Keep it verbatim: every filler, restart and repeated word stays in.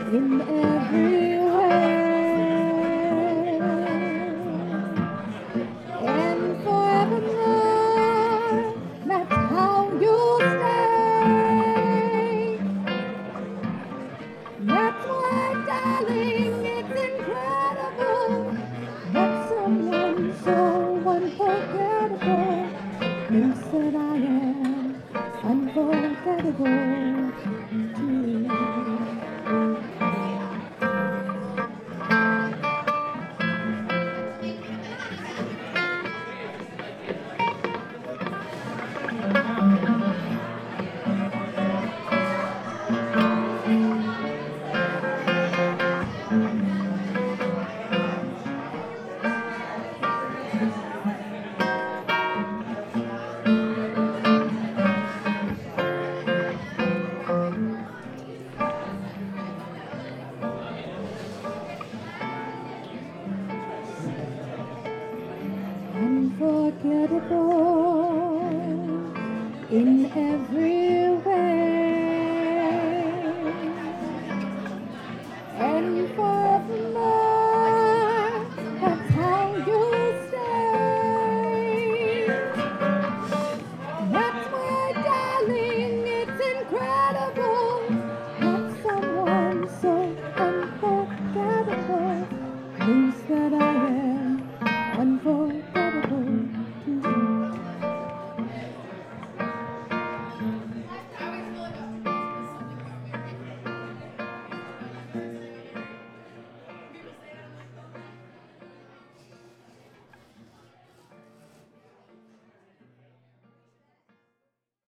in every way, and forevermore. That's how you stay. That's why, darling, it's incredible that someone so unforgettable thinks that I am unforgettable too. Unforgettable in every